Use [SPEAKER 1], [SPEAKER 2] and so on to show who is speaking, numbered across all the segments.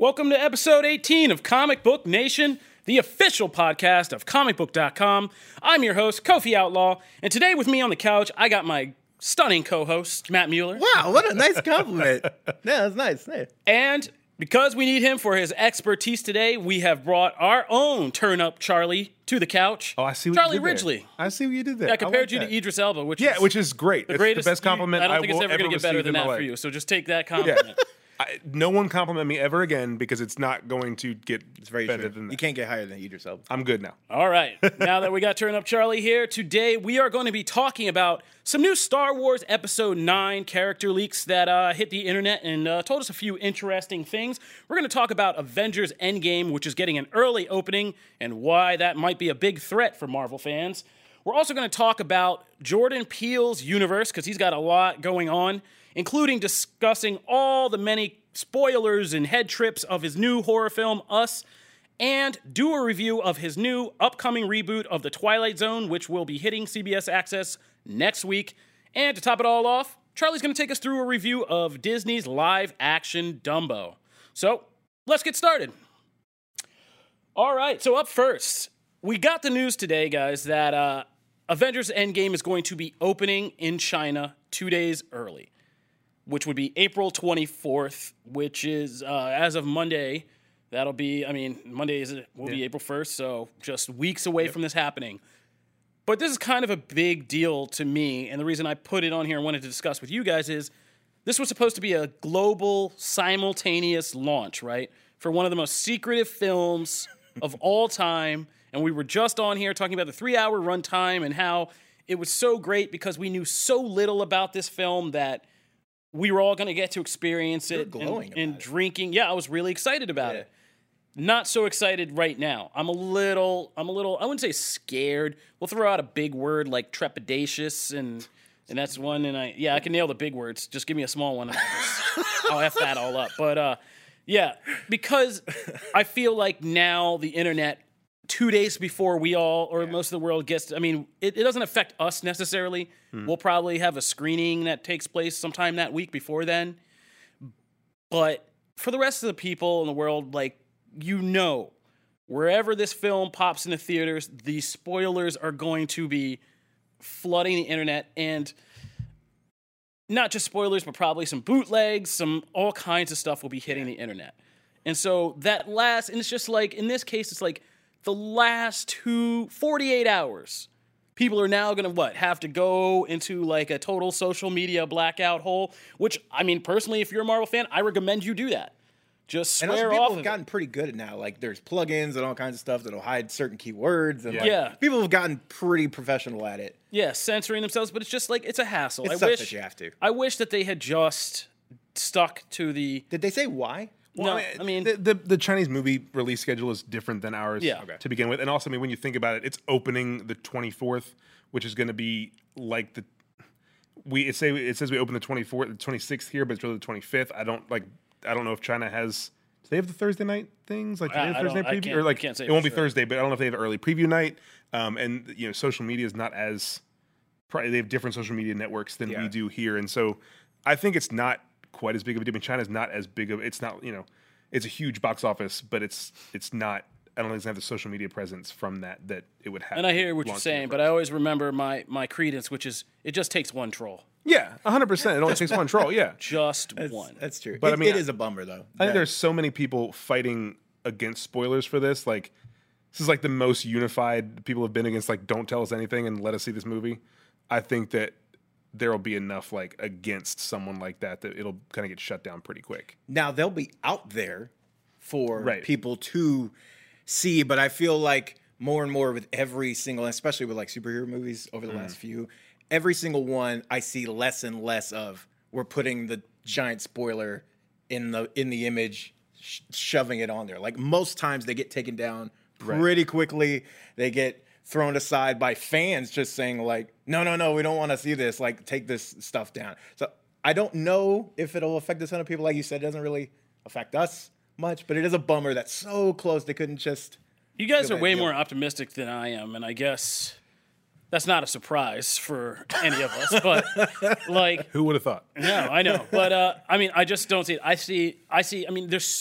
[SPEAKER 1] Welcome to episode 18 of Comic Book Nation, the official podcast of comicbook.com. I'm your host, Kofi Outlaw, and today with me on the couch, I got my stunning co-host, Matt Mueller.
[SPEAKER 2] Wow, what a nice compliment. Yeah, that's nice. Hey.
[SPEAKER 1] And because we need him for his expertise today, we have brought our own turn-up Charlie to the couch.
[SPEAKER 3] Oh, I see what
[SPEAKER 1] Charlie
[SPEAKER 3] you did
[SPEAKER 1] Ridgely.
[SPEAKER 3] there. I see what you did there.
[SPEAKER 1] I compared you
[SPEAKER 3] like
[SPEAKER 1] to Idris Elba, which
[SPEAKER 3] is great.
[SPEAKER 1] the
[SPEAKER 3] It's
[SPEAKER 1] greatest,
[SPEAKER 3] the best compliment
[SPEAKER 1] I don't think it's
[SPEAKER 3] will
[SPEAKER 1] ever going to get better than
[SPEAKER 3] receive in
[SPEAKER 1] that
[SPEAKER 3] my
[SPEAKER 1] for
[SPEAKER 3] life.
[SPEAKER 1] you, so just take that compliment.
[SPEAKER 3] No one compliment me ever again because it's not going to get
[SPEAKER 2] Very
[SPEAKER 3] better
[SPEAKER 2] true.
[SPEAKER 3] than that.
[SPEAKER 2] You can't get higher than Idris Elba.
[SPEAKER 3] I'm good now.
[SPEAKER 1] All right. Now that we got Turn Up Charlie here, today we are going to be talking about some new Star Wars Episode 9 character leaks that hit the internet and told us a few interesting things. We're going to talk about Avengers Endgame, which is getting an early opening, and why that might be a big threat for Marvel fans. We're also going to talk about Jordan Peele's universe, because he's got a lot going on, including discussing all the many spoilers and head trips of his new horror film, Us, and do a review of his new upcoming reboot of The Twilight Zone, which will be hitting CBS Access next week. And to top it all off, Charlie's going to take us through a review of Disney's live-action Dumbo. So, let's get started. All right, so up first, we got the news today, guys, that Avengers Endgame is going to be opening in China 2 days early, which would be April 24th, which is, as of Monday, that'll be, Monday will be April 1st, so just weeks away from this happening. But this is kind of a big deal to me, and the reason I put it on here and wanted to discuss with you guys is this was supposed to be a global, simultaneous launch, right, for one of the most secretive films of all time, and we were just on here talking about the 3-hour runtime and how it was so great because we knew so little about this film that we were all going to get to experience it and drinking. Yeah, I was really excited about it. Not so excited right now. I'm a little, I wouldn't say scared. We'll throw out a big word like trepidatious, and that's one, and I can nail the big words. Just give me a small one, and I'll F that all up. But, yeah, because I feel like now the internet, 2 days before we all, or most of the world gets, it doesn't affect us necessarily. We'll probably have a screening that takes place sometime that week before then. But for the rest of the people in the world, wherever this film pops into theaters, the spoilers are going to be flooding the internet, and not just spoilers, but probably some bootlegs, all kinds of stuff will be hitting the internet. And so and it's just like, in this case, it's like, the last 48 hours, people are now going to, have to go into like a total social media blackout hole, which, personally, if you're a Marvel fan, I recommend you do that. Just swear off.
[SPEAKER 2] And also people have gotten pretty good at now. Like, there's plugins and all kinds of stuff that'll hide certain keywords. And people have gotten pretty professional at it.
[SPEAKER 1] Yeah, censoring themselves, but it's just like, it's a hassle.
[SPEAKER 2] It sucks that you have to.
[SPEAKER 1] I wish that they had just stuck to the...
[SPEAKER 2] Did they say why?
[SPEAKER 1] Well,
[SPEAKER 3] the Chinese movie release schedule is different than ours
[SPEAKER 1] to
[SPEAKER 3] begin with. And also, when you think about it, it's opening the 24th, which is going to be like it says we open the 24th, the 26th here, but it's really the 25th. I don't know if China has, do they have the Thursday night things? Like, Thursday preview? Or
[SPEAKER 1] can't say
[SPEAKER 3] it won't be Thursday, but I don't know if they have early preview night. And, social media is not as, they have different social media networks than we do here. And so I think it's not quite as big of a deal. China's not as big of, it's not, it's a huge box office, but it's not, I don't think it's have the social media presence from that it would have.
[SPEAKER 1] And I hear what you're saying, but I always remember my credence, which is, it just takes one troll.
[SPEAKER 3] Yeah, 100%. It only takes one troll, yeah.
[SPEAKER 1] Just one.
[SPEAKER 2] That's true.
[SPEAKER 3] But
[SPEAKER 2] it is a bummer, though.
[SPEAKER 3] I think there's so many people fighting against spoilers for this. Like, this is like the most unified people have been against, like, don't tell us anything and let us see this movie. I think that there will be enough against someone like that it'll kind of get shut down pretty quick.
[SPEAKER 2] Now they'll be out there for people to see, but I feel like more and more with every single, especially with superhero movies over the last few, every single one I see less and less of. We're putting the giant spoiler in the image, shoving it on there. Like, most times they get taken down pretty quickly. They get thrown aside by fans just saying no, we don't want to see this, take this stuff down. So I don't know if it'll affect a ton of people. Like you said, it doesn't really affect us much, but it is a bummer that's so close they couldn't just...
[SPEAKER 1] You guys are way more optimistic than I am, and I guess that's not a surprise for any of us, but
[SPEAKER 3] who would have thought?
[SPEAKER 1] No, I know, but I just don't see it. I see, there's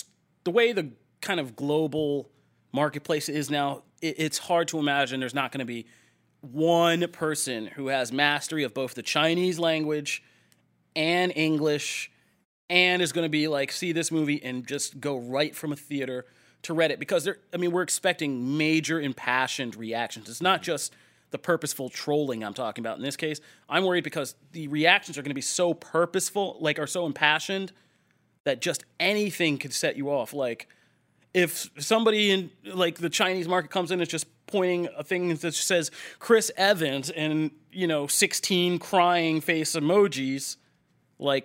[SPEAKER 1] the way the kind of global marketplace is now, it's hard to imagine there's not going to be one person who has mastery of both the Chinese language and English and is going to be like, see this movie and just go right from a theater to Reddit, because we're expecting major impassioned reactions. It's not just the purposeful trolling I'm talking about in this case. I'm worried because the reactions are going to be so purposeful, like are so impassioned, that just anything could set you off. Like if somebody in like the Chinese market comes in and is just pointing a thing that says Chris Evans and 16 crying face emojis, like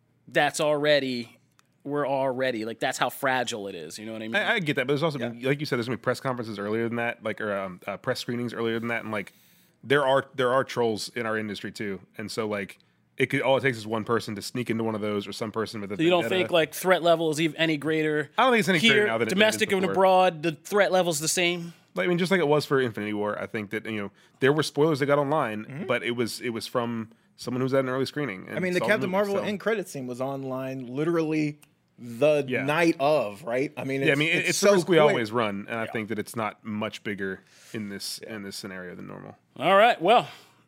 [SPEAKER 1] we're already like, that's how fragile it is. You know what I mean?
[SPEAKER 3] I get that, but there's also been, like you said, there's been press conferences earlier than that, like or press screenings earlier than that, and like there are trolls in our industry too, and so like all it takes is one person to sneak into one of those, or some person with a.
[SPEAKER 1] So you don't think like threat level is even any greater?
[SPEAKER 3] I don't think it's any greater now than
[SPEAKER 1] domestic and abroad. The threat level's the same.
[SPEAKER 3] I mean, just like it was for Infinity War, I think that there were spoilers that got online, but it was from someone who was at an early screening.
[SPEAKER 2] I mean, the Captain Marvel end credit scene was online literally the night of, right? I mean, it's so
[SPEAKER 3] the risk we
[SPEAKER 2] quick.
[SPEAKER 3] always run, and I think that it's not much bigger in this scenario than normal.
[SPEAKER 1] All right, well,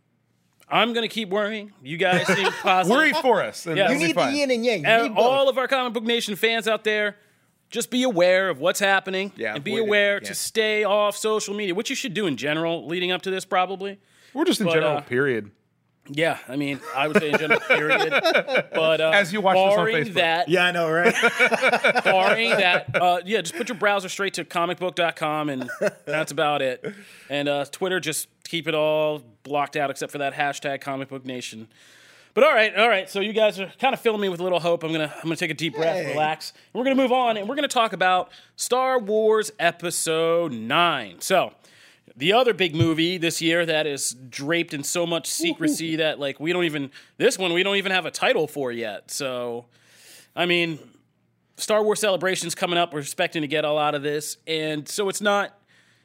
[SPEAKER 1] I'm going to keep worrying. You guys seem positive.
[SPEAKER 3] Worry for us. And
[SPEAKER 2] You need the yin and yang. You need
[SPEAKER 1] all of our Comic Book Nation fans out there, just be aware of what's happening, and be aware to stay off social media, which you should do in general leading up to this probably.
[SPEAKER 3] We're just in general, period.
[SPEAKER 1] Yeah, I mean, I would say in general, period. But
[SPEAKER 3] as you watch this on Facebook.
[SPEAKER 1] That,
[SPEAKER 2] yeah, I know, right?
[SPEAKER 1] barring that, just put your browser straight to comicbook.com, and that's about it. And Twitter, just keep it all blocked out except for that hashtag Comic Book Nation. But all right. So you guys are kind of filling me with a little hope. I'm gonna take a deep breath, relax, and we're gonna move on, and we're gonna talk about Star Wars Episode 9. So, the other big movie this year that is draped in so much secrecy that like we don't even have a title for yet. So, I mean, Star Wars Celebration's coming up. We're expecting to get a lot of this, and so it's not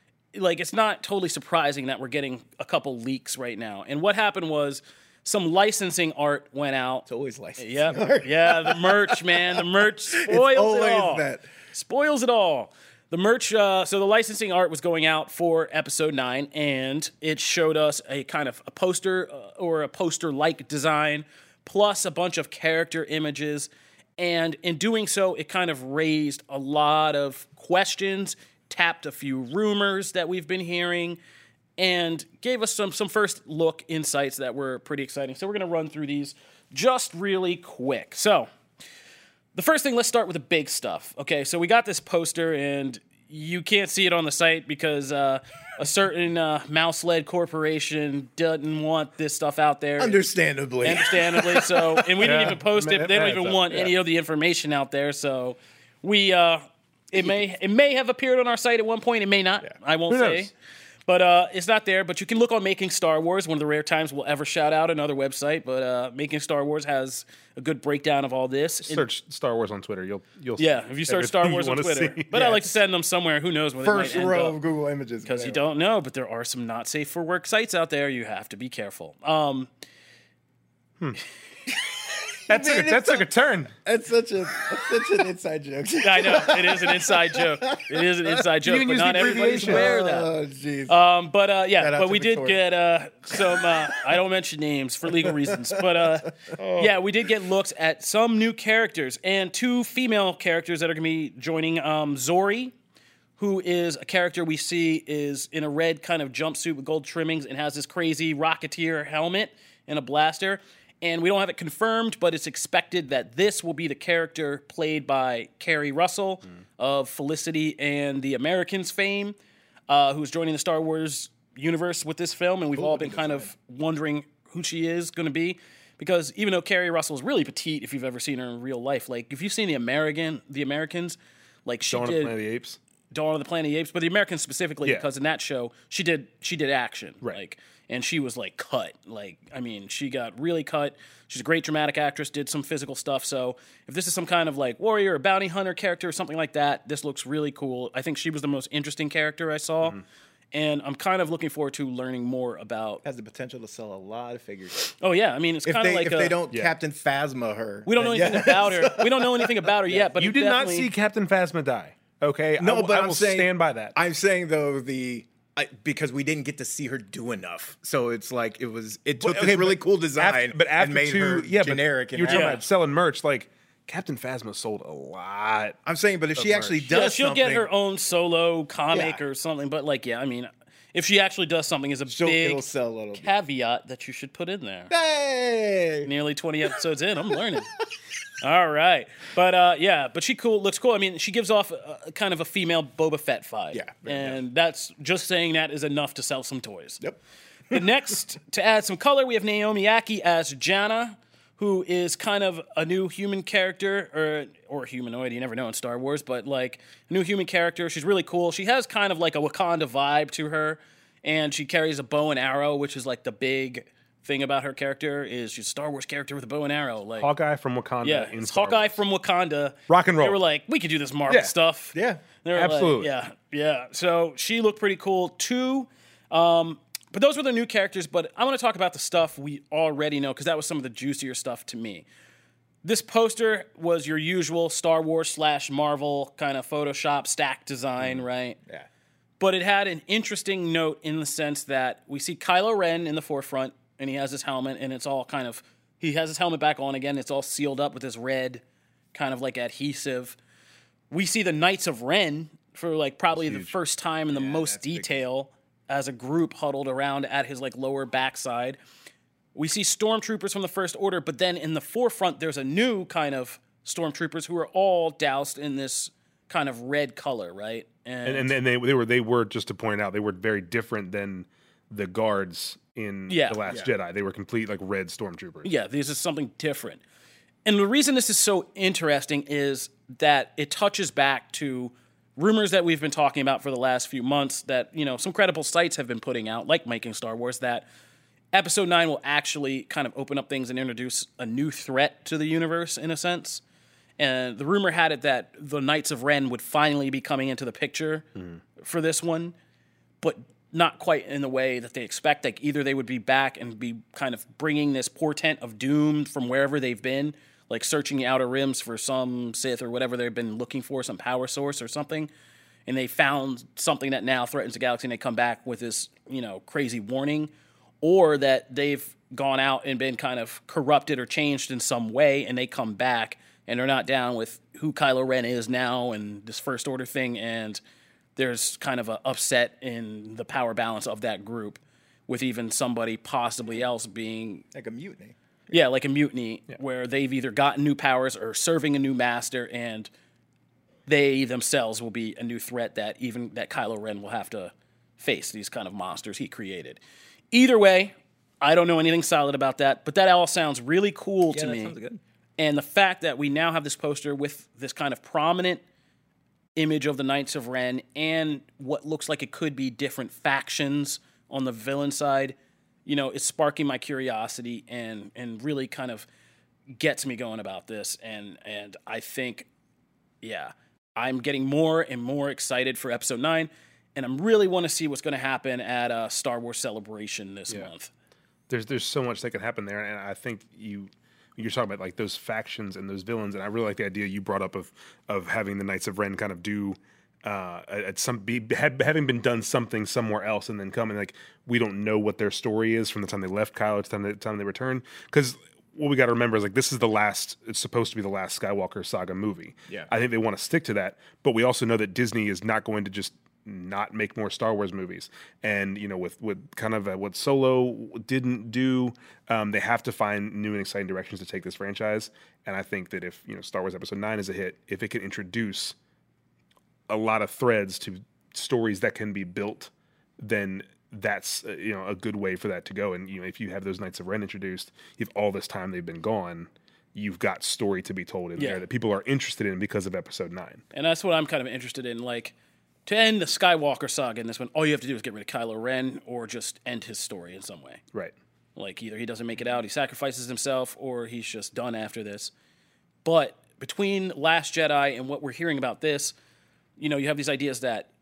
[SPEAKER 1] totally surprising that we're getting a couple leaks right now. And what happened was, some licensing art went out.
[SPEAKER 2] It's always licensing.
[SPEAKER 1] Yep. Yeah, the merch, man. The merch spoils it all. Spoils it all. The merch, so the licensing art was going out for Episode 9, and it showed us a kind of a poster or a poster-like design, plus a bunch of character images. And in doing so, it kind of raised a lot of questions, tapped a few rumors that we've been hearing, and gave us some first look insights that were pretty exciting. So we're going to run through these just really quick. So the first thing, let's start with the big stuff. Okay, so we got this poster, and you can't see it on the site because a certain mouse-led corporation doesn't want this stuff out there.
[SPEAKER 2] Understandably.
[SPEAKER 1] So, and we didn't even post it. They don't even want any of the information out there. So we, it may have appeared on our site at one point. It may not. Yeah. I won't say. But it's not there. But you can look on Making Star Wars, one of the rare times we'll ever shout out another website. But Making Star Wars has a good breakdown of all this.
[SPEAKER 3] Search Star Wars on Twitter. You'll
[SPEAKER 1] if you search Star Wars on Twitter. See. But I like to send them somewhere. Who knows where
[SPEAKER 2] First
[SPEAKER 1] they might
[SPEAKER 2] row
[SPEAKER 1] end
[SPEAKER 2] of Google Images.
[SPEAKER 1] Because you don't know. But there are some not safe for work sites out there. You have to be careful.
[SPEAKER 3] That took a turn.
[SPEAKER 2] That's such an inside joke.
[SPEAKER 1] I know it is an inside joke. It is an inside joke, but not everybody's aware of that.
[SPEAKER 2] Oh, jeez.
[SPEAKER 1] But we did get some. I don't mention names for legal reasons, but we did get looks at some new characters and two female characters that are going to be joining. Zori, who is a character we see is in a red kind of jumpsuit with gold trimmings and has this crazy Rocketeer helmet and a blaster. And we don't have it confirmed, but it's expected that this will be the character played by Keri Russell of Felicity and the Americans fame, who's joining the Star Wars universe with this film. And we've all been kind of wondering who she is going to be. Because even though Keri Russell is really petite, if you've ever seen her in real life, like if you've seen the Americans, like she
[SPEAKER 3] did... Dawn of the Planet of the Apes.
[SPEAKER 1] Dawn of the Planet of the Apes, but the Americans specifically, because in that show, she did action.
[SPEAKER 3] Right.
[SPEAKER 1] Like, and she was like cut. Like, I mean, she got really cut. She's a great dramatic actress, did some physical stuff. So if this is some kind of like warrior or bounty hunter character or something like that, this looks really cool. I think she was the most interesting character I saw. And I'm kind of looking forward to learning more about.
[SPEAKER 2] Has the potential to sell a lot of figures.
[SPEAKER 1] Oh yeah, I mean it's kind of like
[SPEAKER 2] if they don't Captain Phasma her.
[SPEAKER 1] We don't know anything about her. We don't know anything about her yet. But
[SPEAKER 3] you did not see Captain Phasma die. Okay,
[SPEAKER 2] no, but
[SPEAKER 3] I will stand by that.
[SPEAKER 2] I'm saying though because we didn't get to see her do enough, so it's like it took this really cool design, and made her generic.
[SPEAKER 3] You're talking about selling merch, like Captain Phasma sold a lot.
[SPEAKER 2] I'm saying, but if she actually does,
[SPEAKER 1] she'll
[SPEAKER 2] something,
[SPEAKER 1] get her own solo comic or something. But like, I mean, if she actually does something, is a big
[SPEAKER 2] sell a little
[SPEAKER 1] caveat that you should put in there.
[SPEAKER 2] Hey,
[SPEAKER 1] nearly 20 episodes in, I'm learning. All right, but but she looks cool. I mean, she gives off kind of a female Boba Fett vibe.
[SPEAKER 2] Yeah,
[SPEAKER 1] and that's just saying that is enough to sell some toys.
[SPEAKER 2] Yep.
[SPEAKER 1] The next, to add some color, we have Naomi Ackie as Janna, who is kind of a new human character, or humanoid, you never know in Star Wars, but like a new human character. She's really cool. She has kind of like a Wakanda vibe to her, and she carries a bow and arrow, which is like the big thing about her character is she's a Star Wars character with a bow and arrow. Like
[SPEAKER 3] Hawkeye from Wakanda.
[SPEAKER 1] Yeah, it's Hawkeye from Wakanda.
[SPEAKER 3] Rock and roll.
[SPEAKER 1] They were like, we could do this Marvel stuff.
[SPEAKER 2] Yeah,
[SPEAKER 1] they were
[SPEAKER 3] absolutely.
[SPEAKER 1] Like, yeah. So she looked pretty cool too. But those were the new characters, but I want to talk about the stuff we already know, because that was some of the juicier stuff to me. This poster was your usual Star Wars / Marvel kind of Photoshop stack design, right?
[SPEAKER 2] Yeah.
[SPEAKER 1] But it had an interesting note in the sense that we see Kylo Ren in the forefront, and he has his helmet, and it's all kind of... He has his helmet back on again. It's all sealed up with this red kind of like adhesive. We see the Knights of Ren for like probably the first time in the most detail as a group huddled around at his like lower backside. We see stormtroopers from the First Order, but then in the forefront there's a new kind of stormtroopers who are all doused in this kind of red color, right?
[SPEAKER 3] And they were just to point out, they were very different than the guards in The Last Jedi. They were complete like red stormtroopers.
[SPEAKER 1] Yeah, this is something different. And the reason this is so interesting is that it touches back to rumors that we've been talking about for the last few months that, you know, some credible sites have been putting out, like Making Star Wars, that Episode 9 will actually kind of open up things and introduce a new threat to the universe, in a sense. And the rumor had it that the Knights of Ren would finally be coming into the picture for this one, but not quite in the way that they expect. Like, either they would be back and be kind of bringing this portent of doom from wherever they've been, like searching the Outer Rims for some Sith or whatever they've been looking for, some power source or something, and they found something that now threatens the galaxy, and they come back with this, you know, crazy warning, or that they've gone out and been kind of corrupted or changed in some way, and they come back and they're not down with who Kylo Ren is now and this First Order thing, and there's kind of an upset in the power balance of that group, with even somebody possibly else being
[SPEAKER 2] like a mutiny.
[SPEAKER 1] Yeah, like a mutiny where they've either gotten new powers or serving a new master, and they themselves will be a new threat that Kylo Ren will have to face, these kind of monsters he created. Either way, I don't know anything solid about that, but that all sounds really cool to me.
[SPEAKER 2] Sounds good.
[SPEAKER 1] And the fact that we now have this poster with this kind of prominent image of the Knights of Ren and what looks like it could be different factions on the villain side, you know, it's sparking my curiosity and really kind of gets me going about this. And I think, I'm getting more and more excited for Episode 9, and I really want to see what's going to happen at Star Wars Celebration this month.
[SPEAKER 3] There's so much that can happen there, and I think you're talking about like those factions and those villains, and I really like the idea you brought up of having the Knights of Ren kind of do having been done something somewhere else and then coming, like, we don't know what their story is from the time they left Kylo to the time they return, because what we got to remember is like this is it's supposed to be the last Skywalker saga movie. I think they want to stick to that, but we also know that Disney is not going to just not make more Star Wars movies, and you know, with kind of what Solo didn't do, they have to find new and exciting directions to take this franchise. And I think that if, you know, Star Wars Episode 9 is a hit, if it can introduce a lot of threads to stories that can be built, then that's you know, a good way for that to go. And you know, if you have those Knights of Ren introduced, if all this time they've been gone, you've got story to be told in there that people are interested in because of Episode 9.
[SPEAKER 1] And that's what I'm kind of interested in. Like, to end the Skywalker saga in this one, all you have to do is get rid of Kylo Ren or just end his story in some way.
[SPEAKER 3] Right.
[SPEAKER 1] Like, either he doesn't make it out, he sacrifices himself, or he's just done after this. But between Last Jedi and what we're hearing about this, you know, you have these ideas that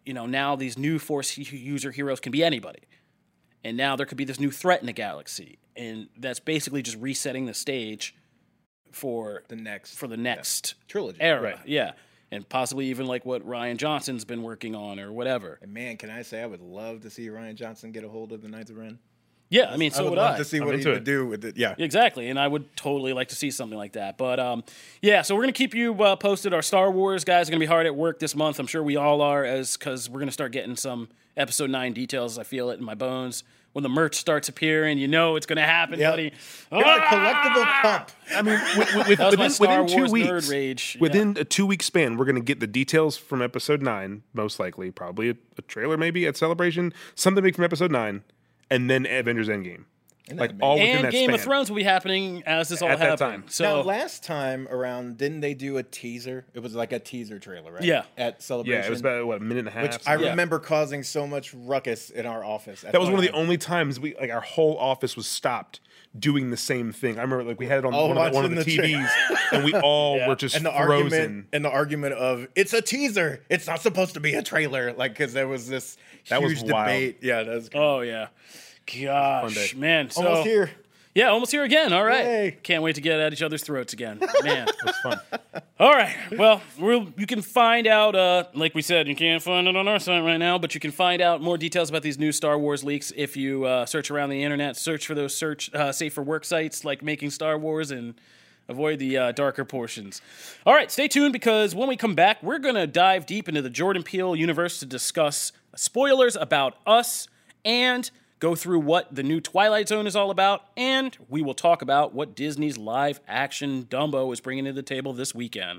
[SPEAKER 1] now these new Force user heroes can be anybody. And now there could be this new threat in the galaxy. And that's basically just resetting the stage for the next
[SPEAKER 2] trilogy
[SPEAKER 1] era.
[SPEAKER 3] Right.
[SPEAKER 1] Yeah. And possibly even like what Rian Johnson's been working on or whatever.
[SPEAKER 2] And man, can I say I would love to see Rian Johnson get a hold of the Knights of Ren?
[SPEAKER 1] Yeah, I mean, so would I.
[SPEAKER 2] would love to see what he would do with it. Yeah,
[SPEAKER 1] exactly. And I would totally like to see something like that. But yeah, so we're gonna keep you posted. Our Star Wars guys are gonna be hard at work this month. I'm sure we all are, because we're gonna start getting some Episode 9 details. I feel it in my bones. When the merch starts appearing, it's going to happen, buddy.
[SPEAKER 2] It's a collectible pump.
[SPEAKER 3] I mean, within 2 weeks,
[SPEAKER 1] rage.
[SPEAKER 3] Within a 2-week span, we're going to get the details from Episode 9, most likely, probably a trailer maybe at Celebration, something big from Episode 9, and then Avengers Endgame. All within that
[SPEAKER 1] Game
[SPEAKER 3] span.
[SPEAKER 1] of Thrones will be happening as this all
[SPEAKER 3] At that
[SPEAKER 1] happens.
[SPEAKER 3] time.
[SPEAKER 1] So
[SPEAKER 2] now, last time around, didn't they do a teaser? It was like a teaser trailer, right?
[SPEAKER 1] Yeah.
[SPEAKER 2] At Celebration.
[SPEAKER 3] Yeah, it was about, a minute and a half?
[SPEAKER 2] Which I remember causing so much ruckus in our office.
[SPEAKER 3] That was one of the only times our whole office was stopped doing the same thing. I remember we had it on one of the TVs, and we all were just frozen.
[SPEAKER 2] The argument of, it's a teaser. It's not supposed to be a trailer. Because there was this huge debate. Yeah, that was
[SPEAKER 1] Oh, yeah. Gosh, man. So,
[SPEAKER 2] almost here.
[SPEAKER 1] Yeah, almost here again. All right.
[SPEAKER 2] Yay.
[SPEAKER 1] Can't wait to get at each other's throats again. Man.
[SPEAKER 3] It's fun.
[SPEAKER 1] All right. Well, you can find out, like we said, you can't find it on our site right now, but you can find out more details about these new Star Wars leaks if you search around the internet, search for those safe for work sites like Making Star Wars, and avoid the darker portions. All right, stay tuned, because when we come back, we're going to dive deep into the Jordan Peele universe to discuss spoilers about Us and go through what the new Twilight Zone is all about, and we will talk about what Disney's live-action Dumbo is bringing to the table this weekend.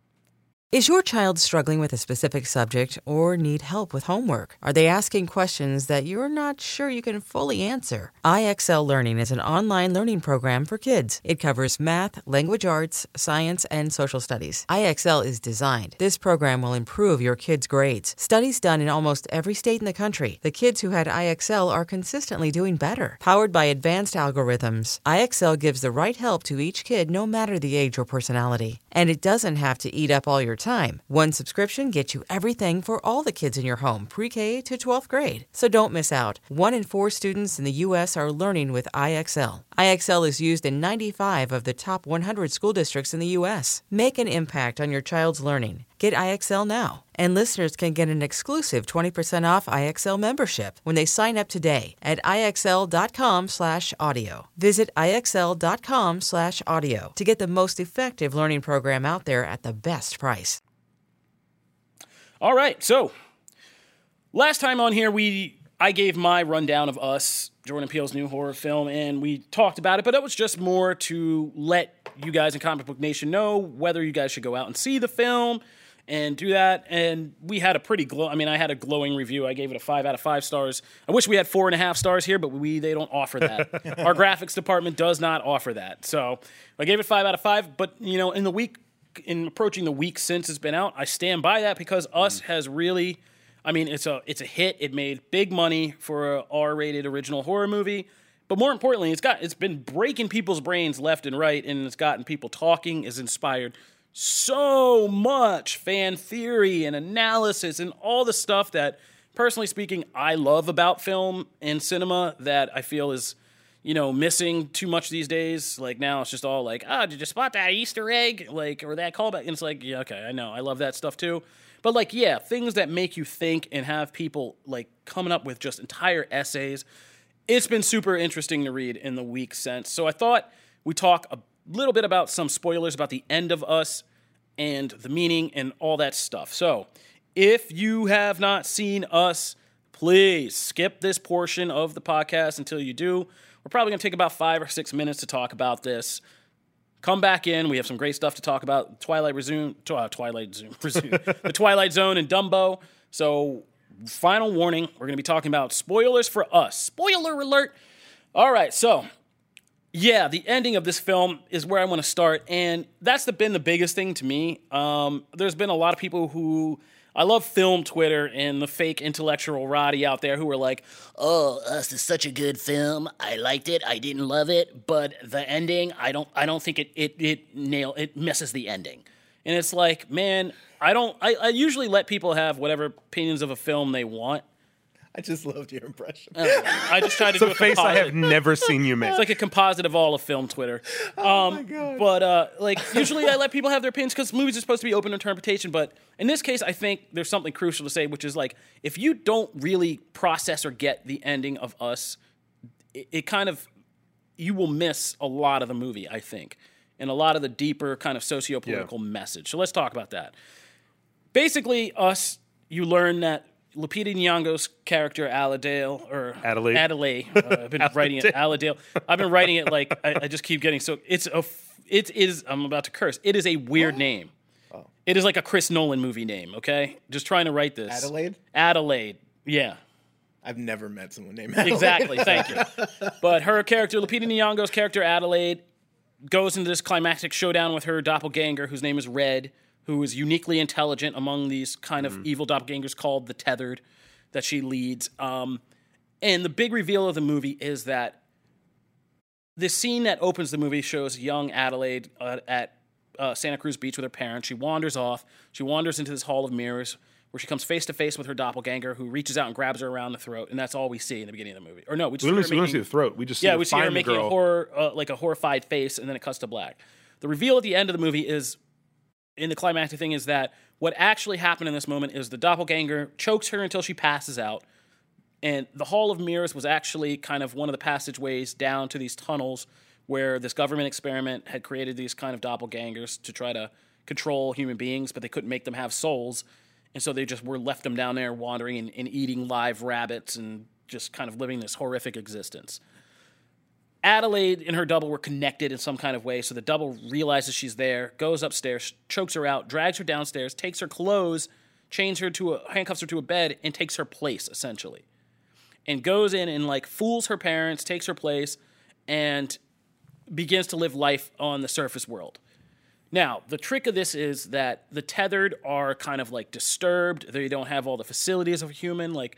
[SPEAKER 4] Is your child struggling with a specific subject or need help with homework? Are they asking questions that you're not sure you can fully answer? IXL Learning is an online learning program for kids. It covers math, language arts, science, and social studies. IXL is designed. This program will improve your kids' grades. Studies done in almost every state in the country. The kids who had IXL are consistently doing better. Powered by advanced algorithms, IXL gives the right help to each kid no matter the age or personality. And it doesn't have to eat up all your time. One subscription gets you everything for all the kids in your home, pre-K to 12th grade. So don't miss out. 1 in 4 students in the U.S. are learning with IXL. IXL is used in 95 of the top 100 school districts in the U.S. Make an impact on your child's learning. Get IXL now. And listeners can get an exclusive 20% off IXL membership when they sign up today at IXL.com/audio. Visit IXL.com/audio to get the most effective learning program out there at the best price.
[SPEAKER 1] All right, so last time on here, I gave my rundown of Us, Jordan Peele's new horror film, and we talked about it, but it was just more to let you guys in Comic Book Nation know whether you guys should go out and see the film and do that. And we had a I had a glowing review. I gave it a 5 out of 5 stars. I wish we had 4.5 stars here, but they don't offer that. Our graphics department does not offer that. So I gave it 5 out of 5, but in approaching the week since it's been out, I stand by that, because Us has really, it's a hit. It made big money for a R-rated original horror movie. But more importantly, it's been breaking people's brains left and right, and it's gotten people talking, it's inspired so much fan theory and analysis and all the stuff that, personally speaking, I love about film and cinema that I feel is, missing too much these days. Like, now it's just all like, did you spot that Easter egg? Or that callback? And it's like, yeah, okay, I know. I love that stuff too. But things that make you think and have people coming up with just entire essays. It's been super interesting to read in the week since. So I thought we'd talk a little bit about some spoilers about the end of Us and the meaning and all that stuff. So if you have not seen Us, please skip this portion of the podcast until you do. We're probably going to take about 5 or 6 minutes to talk about this. Come back in. We have some great stuff to talk about. The Twilight Zone and Dumbo. So final warning, we're going to be talking about spoilers for Us. Spoiler alert. All right, so yeah, the ending of this film is where I want to start, and that's been the biggest thing to me. There's been a lot of people who, I love film Twitter and the fake intellectual Roddy out there who are like, "Oh, Us is such a good film. I liked it. I didn't love it, but the ending, I don't think it messes the ending." And it's like, man, I usually let people have whatever opinions of a film they want.
[SPEAKER 2] I just loved your impression.
[SPEAKER 1] I just tried to
[SPEAKER 3] It's
[SPEAKER 1] do
[SPEAKER 3] a
[SPEAKER 1] a
[SPEAKER 3] face
[SPEAKER 1] composite.
[SPEAKER 3] I have never seen you make.
[SPEAKER 1] It's like a composite of all of film Twitter.
[SPEAKER 2] Oh my God.
[SPEAKER 1] But like usually I let people have their opinions because movies are supposed to be open to interpretation. But in this case, I think there's something crucial to say, which is like, if you don't really process or get the ending of Us, it kind of, you will miss a lot of the movie, I think, and a lot of the deeper kind of socio-political message. So let's talk about that. Basically, Us, you learn that Lupita Nyong'o's character Adelaide. I've been writing it Adelaide. I've been writing it like I just keep getting so. It is. I'm about to curse. It is a weird name. Oh. It is like a Chris Nolan movie name. Okay, just trying to write this. Adelaide. Yeah.
[SPEAKER 2] I've never met someone named Adelaide.
[SPEAKER 1] Exactly. Thank you. But her character, Lupita Nyong'o's character Adelaide, goes into this climactic showdown with her doppelganger, whose name is Red, who is uniquely intelligent among these kind of evil doppelgangers called the Tethered that she leads. And the big reveal of the movie is that the scene that opens the movie shows young Adelaide at Santa Cruz Beach with her parents. She wanders off. She wanders into this hall of mirrors where she comes face to face with her doppelganger, who reaches out and grabs her around the throat, and that's all we see in the beginning of the movie. Or no, we don't
[SPEAKER 3] see the throat. We just see
[SPEAKER 1] we see her making a like a horrified face, and then it cuts to black. The reveal at the end of the movie is, in the climactic thing, is that what actually happened in this moment is the doppelganger chokes her until she passes out, and the Hall of Mirrors was actually kind of one of the passageways down to these tunnels where this government experiment had created these kind of doppelgangers to try to control human beings, but they couldn't make them have souls. And so they just left them down there wandering and eating live rabbits and just kind of living this horrific existence. Adelaide and her double were connected in some kind of way, so the double realizes she's there, goes upstairs, chokes her out, drags her downstairs, takes her clothes, handcuffs her to a bed, and takes her place, essentially. And goes in and like fools her parents, takes her place, and begins to live life on the surface world. Now, the trick of this is that the Tethered are kind of like disturbed. They don't have all the facilities of a human. Like,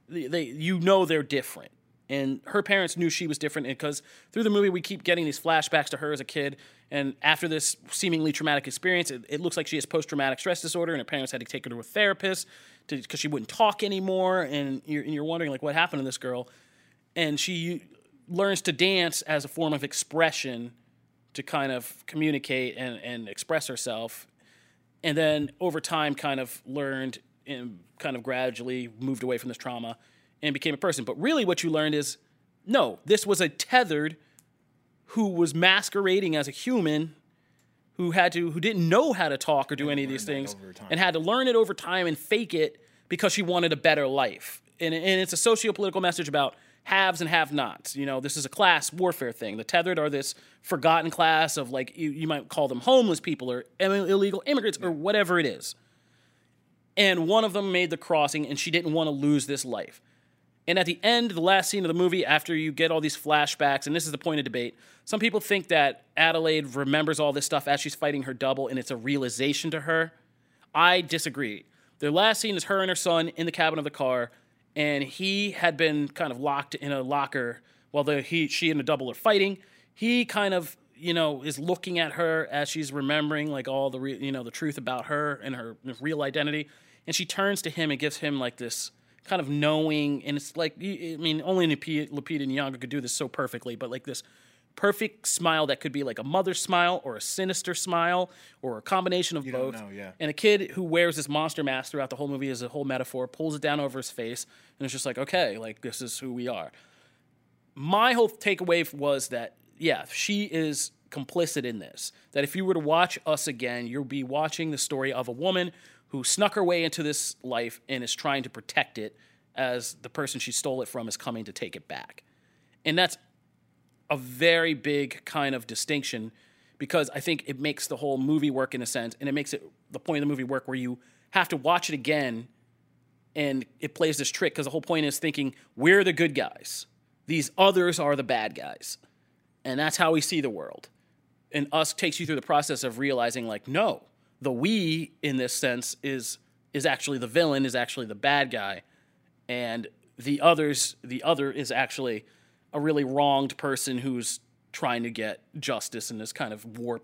[SPEAKER 1] they're different. And her parents knew she was different because through the movie we keep getting these flashbacks to her as a kid. And after this seemingly traumatic experience, it looks like she has post-traumatic stress disorder, and her parents had to take her to a therapist because she wouldn't talk anymore. And you're wondering, like, what happened to this girl? And she learns to dance as a form of expression to kind of communicate and express herself. And then over time kind of learned and kind of gradually moved away from this trauma and became a person. But really what you learned is, no, this was a Tethered who was masquerading as a human who didn't know how to talk or do any of these things and had to learn it over time and fake it because she wanted a better life. And it's a socio-political message about haves and have-nots. You know, this is a class warfare thing. The Tethered are this forgotten class of, like, you might call them homeless people or illegal immigrants or whatever it is. And one of them made the crossing, and she didn't want to lose this life. And at the end, the last scene of the movie, after you get all these flashbacks, and this is the point of debate, some people think that Adelaide remembers all this stuff as she's fighting her double, and it's a realization to her. I disagree. The last scene is her and her son in the cabin of the car, and he had been kind of locked in a locker while she and the double are fighting. He kind of, is looking at her as she's remembering, like, all the the truth about her and her real identity. And she turns to him and gives him, like, this kind of knowing, and it's like, only Lupita Nyong'o could do this so perfectly, but like this perfect smile that could be like a mother smile or a sinister smile or a combination of both.
[SPEAKER 2] Don't know, yeah.
[SPEAKER 1] And a kid who wears this monster mask throughout the whole movie as a whole metaphor, pulls it down over his face, and it's just like, okay, like, this is who we are. My whole takeaway was that, yeah, she is complicit in this. That if you were to watch Us again, you'll be watching the story of a woman who snuck her way into this life and is trying to protect it as the person she stole it from is coming to take it back. And that's a very big kind of distinction because I think it makes the whole movie work in a sense, and it makes it the point of the movie work where you have to watch it again and it plays this trick because the whole point is thinking, we're the good guys. These others are the bad guys. And that's how we see the world. And Us takes you through the process of realizing, like, no, the we in this sense is actually the villain, is actually the bad guy. And the other is actually a really wronged person who's trying to get justice in this kind of warped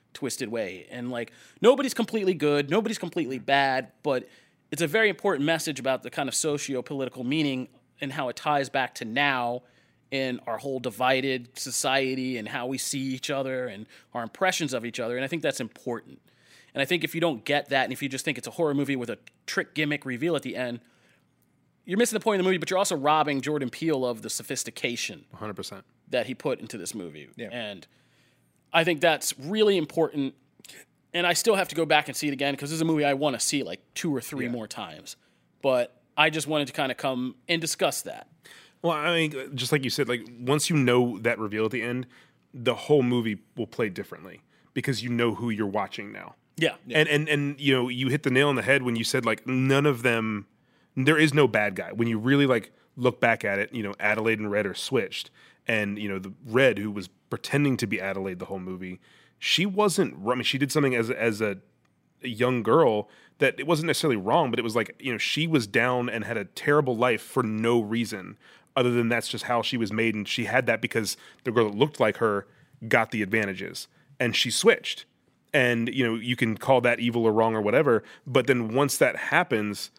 [SPEAKER 1] twisted way. And like, nobody's completely good, nobody's completely bad, but it's a very important message about the kind of socio-political meaning and how it ties back to now in our whole divided society and how we see each other and our impressions of each other. And I think that's important. And I think if you don't get that, and if you just think it's a horror movie with a trick gimmick reveal at the end, you're missing the point of the movie, but you're also robbing Jordan Peele of the sophistication
[SPEAKER 3] 100%
[SPEAKER 1] that he put into this movie.
[SPEAKER 2] Yeah.
[SPEAKER 1] And I think that's really important. And I still have to go back and see it again because this is a movie I want to see like 2 or 3 more times. But I just wanted to kind of come and discuss that.
[SPEAKER 3] Well, I mean, just like you said, like once you know that reveal at the end, the whole movie will play differently because you know who you're watching now.
[SPEAKER 1] Yeah.
[SPEAKER 3] And you know, you hit the nail on the head when you said like none of them, there is no bad guy. When you really like look back at it, you know, Adelaide and Red are switched. And, you know, the Red, who was pretending to be Adelaide the whole movie, she wasn't, I mean, she did something as a young girl that it wasn't necessarily wrong, but it was like, you know, she was down and had a terrible life for no reason other than that's just how she was made. And she had that because the girl that looked like her got the advantages and she switched. And, you know, you can call that evil or wrong or whatever. But then once that happens,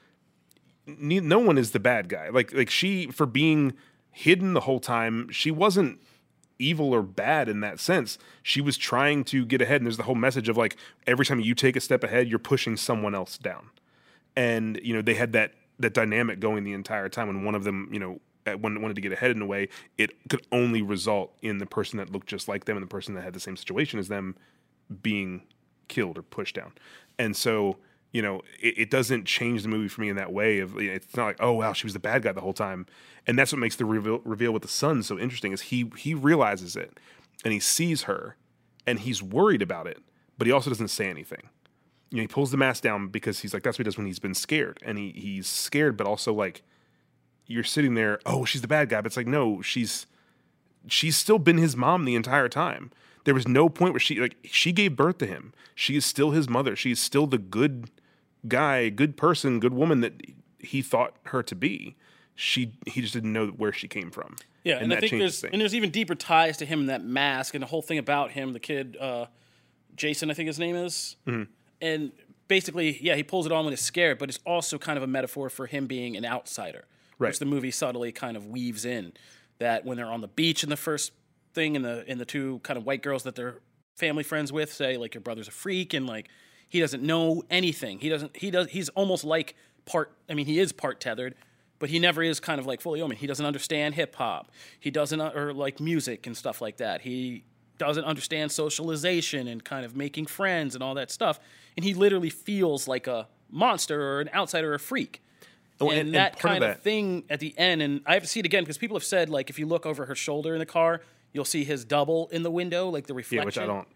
[SPEAKER 3] no one is the bad guy. Like she, for being hidden the whole time, she wasn't evil or bad in that sense. She was trying to get ahead. And there's the whole message of like, every time you take a step ahead, you're pushing someone else down. And, you know, they had that dynamic going the entire time. When one of them, you know, wanted to get ahead in a way, it could only result in the person that looked just like them and the person that had the same situation as them being killed or pushed down. And so, you know, it doesn't change the movie for me in that way. Of it's not like, oh wow, she was the bad guy the whole time. And that's what makes the reveal with the son so interesting. Is he realizes it and he sees her and he's worried about it, but he also doesn't say anything. You know, he pulls the mask down because he's like, that's what he does when he's been scared. And he's scared, but also like, you're sitting there, oh, she's the bad guy. But it's like, no, she's still been his mom the entire time. There was no point where she gave birth to him. She is still his mother. She is still the good guy, good person, good woman that he thought her to be. He just didn't know where she came from.
[SPEAKER 1] Yeah, and I think there's even deeper ties to him in that mask and the whole thing about him, the kid, Jason, I think his name is. Mm-hmm. And basically, yeah, he pulls it on when he's scared, but it's also kind of a metaphor for him being an outsider, which the movie subtly kind of weaves in. That when they're on the beach in the first thing, and the 2 kind of white girls that they're family friends with say, like, your brother's a freak, and like he doesn't know anything. He's almost like he is part tethered, but he never is kind of like fully open. He doesn't understand hip hop. He doesn't, or like music and stuff like that. He doesn't understand socialization and kind of making friends and all that stuff. And he literally feels like a monster or an outsider or a freak. Oh, and that kind of thing at the end, and I have to see it again because people have said, like, if you look over her shoulder in the car, you'll see his double in the window, like the reflection.
[SPEAKER 3] Yeah, which I don't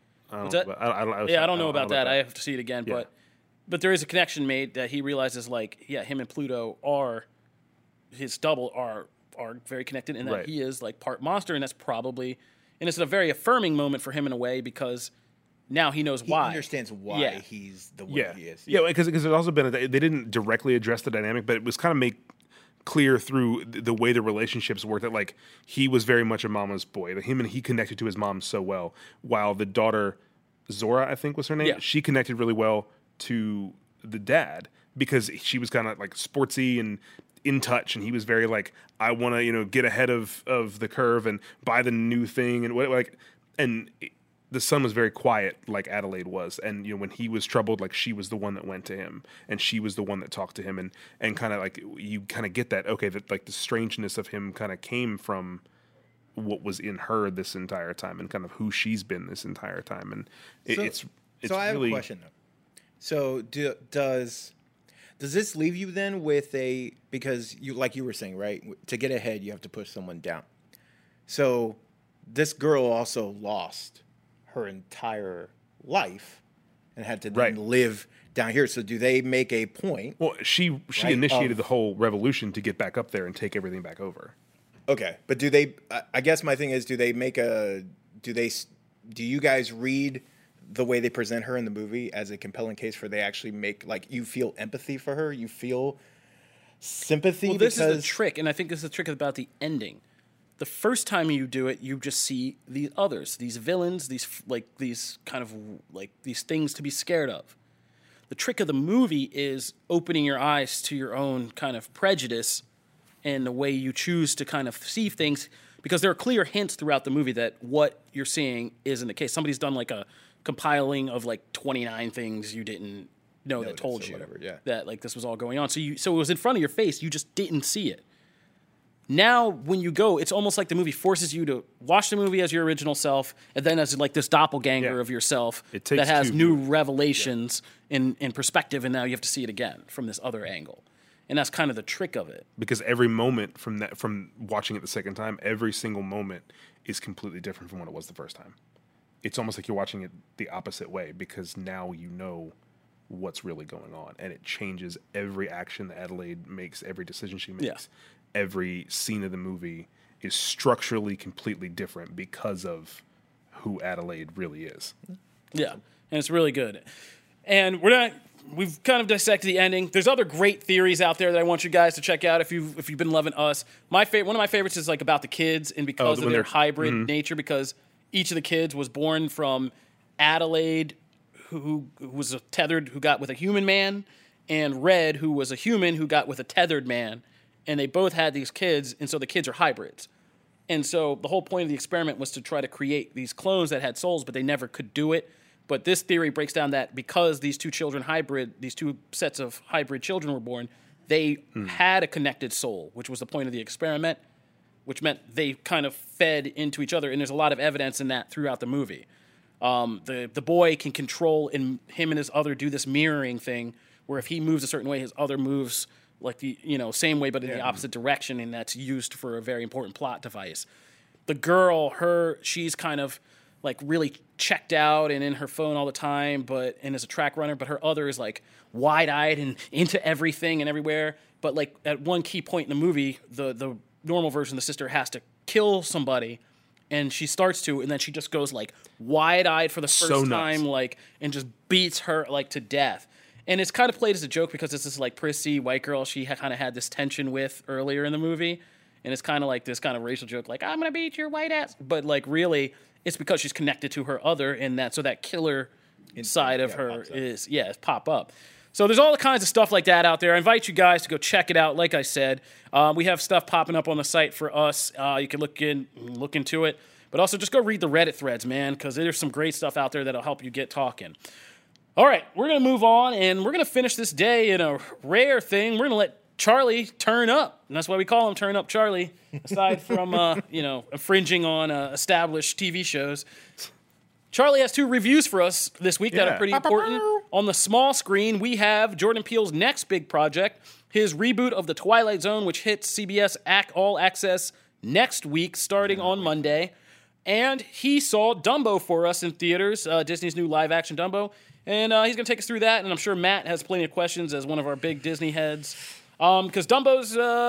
[SPEAKER 1] know about that. I have to see it again, but there is a connection made that he realizes, like, yeah, him and Pluto are his double are very connected, and that he is like part monster, and that's probably, and it's a very affirming moment for him in a way because now he knows why.
[SPEAKER 2] He understands why he's the way he is.
[SPEAKER 3] Yeah, because there's also been they didn't directly address the dynamic, but it was kind of made clear through the way the relationships worked that like he was very much a mama's boy. He connected to his mom so well, while the daughter Zora, I think was her name, she connected really well to the dad because she was kind of like sportsy and in touch, and he was very like, I want to get ahead of the curve and buy the new thing and what like and. The son was very quiet, like Adelaide was, and when he was troubled, like she was the one that went to him, and she was the one that talked to him, and kind of like you kind of get that that like the strangeness of him kind of came from what was in her this entire time, and kind of who she's been this entire time, and it's
[SPEAKER 2] so I have
[SPEAKER 3] really,
[SPEAKER 2] a question though. So does this leave you then with because you, like you were saying, right, to get ahead you have to push someone down. So this girl also lost her entire life and had to then live down here. So do they make a point?
[SPEAKER 3] Well, she initiated the whole revolution to get back up there and take everything back over.
[SPEAKER 2] Okay, but do they? I guess my thing is, do you guys read the way they present her in the movie as a compelling case for they actually make, like, you feel empathy for her, you feel sympathy?
[SPEAKER 1] Well, this is the trick, and I think this is the trick about the ending. The first time you do it, you just see the others, these villains, these things to be scared of. The trick of the movie is opening your eyes to your own kind of prejudice and the way you choose to kind of see things, because there are clear hints throughout the movie that what you're seeing isn't the case. Somebody's done like a compiling of like 29 things you didn't know that told you that like this was all going on. So it was in front of your face, you just didn't see it. Now, when you go, it's almost like the movie forces you to watch the movie as your original self, and then as like this doppelganger of yourself that has new revelations in perspective, and now you have to see it again from this other angle. And that's kind of the trick of it.
[SPEAKER 3] Because every moment from watching it the second time, every single moment is completely different from what it was the first time. It's almost like you're watching it the opposite way, because now you know what's really going on, and it changes every action that Adelaide makes, every decision she makes. Yeah. Every scene of the movie is structurally completely different because of who Adelaide really is.
[SPEAKER 1] Yeah, and it's really good. And we've kind of dissected the ending. There's other great theories out there that I want you guys to check out if you've been loving Us. One of my favorites is like about the kids, and because of their hybrid nature, because each of the kids was born from Adelaide, who was tethered, who got with a human man, and Red, who was a human who got with a tethered man. And they both had these kids, and so the kids are hybrids. And so the whole point of the experiment was to try to create these clones that had souls, but they never could do it. But this theory breaks down that because these two sets of hybrid children were born, they had a connected soul, which was the point of the experiment, which meant they kind of fed into each other. And there's a lot of evidence in that throughout the movie. The boy can control, and him and his other do this mirroring thing, where if he moves a certain way, his other moves like the same way, but in the opposite direction, and that's used for a very important plot device. The girl, she's kind of like really checked out and in her phone all the time, and is a track runner. But her other is like wide-eyed and into everything and everywhere. But like at one key point in the movie, the normal version, the sister has to kill somebody, and she starts to, and then she just goes like wide-eyed for the first time, like, and just beats her like to death. And it's kind of played as a joke because it's this like prissy white girl she kind of had this tension with earlier in the movie. And it's kind of like this kind of racial joke, like, I'm going to beat your white ass. But like really, it's because she's connected to her other, and so that killer side of her is pop up. So there's all kinds of stuff like that out there. I invite you guys to go check it out. Like I said, we have stuff popping up on the site for Us. You can look into it. But also just go read the Reddit threads, man, because there's some great stuff out there that'll help you get talking. All right, we're going to move on, and we're going to finish this day in a rare thing. We're going to let Charlie turn up, and that's why we call him Turn Up Charlie, aside from, infringing on established TV shows. Charlie has 2 reviews for us this week that are pretty important. On the small screen, we have Jordan Peele's next big project, his reboot of The Twilight Zone, which hits CBS All Access next week, starting on Monday. And he saw Dumbo for us in theaters, Disney's new live-action Dumbo. And he's going to take us through that, and I'm sure Matt has plenty of questions as one of our big Disney heads. Because Dumbo's,